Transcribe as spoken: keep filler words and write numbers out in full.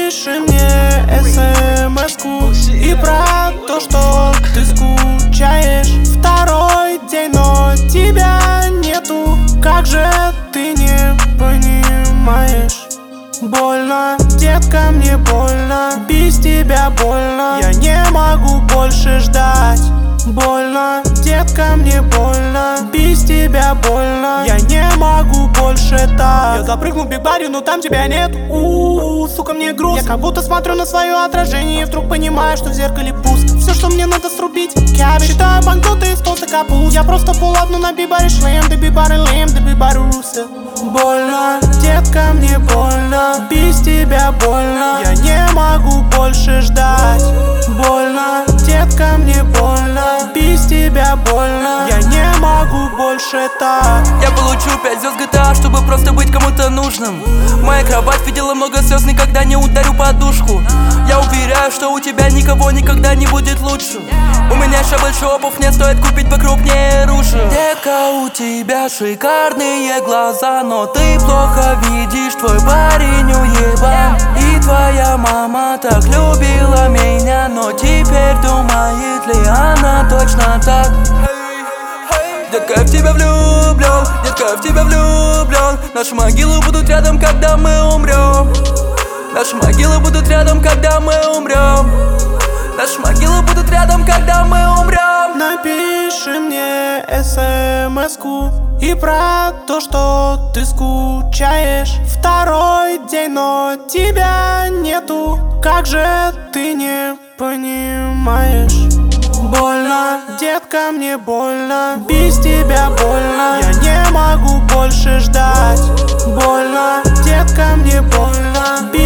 Напиши мне смс-ку и про то, что ты скучаешь. Второй день, но тебя нету. Как же ты не понимаешь? Больно, детка, мне больно. Без тебя больно. Я не могу больше ждать. Больно, детка, мне больно. Без тебя больно. Я не могу больше так. Я запрыгнул в биг-баре, но там тебя нет. У-у-у, сука, мне грустно. Я как будто смотрю на свое отражение и вдруг понимаю, что в зеркале пусто. Все, что мне надо срубить, кябиш. Считаю банкноты из толстой капусты. Я просто половну на биг-баре шлем. Да биг-бары лем, да биг-бары русы. Больно, детка, мне больно. Без тебя больно. Я не могу больше ждать. Больно, детка, мне больно. Без тебя больно. Я не могу больше так. Я получу пять звезд джи ти эй, чтобы просто быть кому-то нужным. Моя кровать видела много слез, никогда не ударю подушку. Я уверяю, что у тебя никого никогда не будет лучше. У меня еще больше обувь, не стоит купить покрупнее оружие. Детка, у тебя шикарные глаза, но ты плохо видишь, твой парень уебан. И твоя мама так любила меня, но теперь думает ли она точно так? Детка, я в тебя влюблен, детка, я в тебя влюблен. Наши могилы будут рядом, когда мы умрем. Наши могилы будут рядом, когда мы умрем. Наши могилы будут рядом, когда мы умрем. Напиши мне смс-ку и про то, что ты скучаешь. Второй день, но тебя нету. Как же ты не понимаешь? Больно, детка, мне больно. Без тебя больно. Я не могу больше ждать. Больно, детка, мне больно.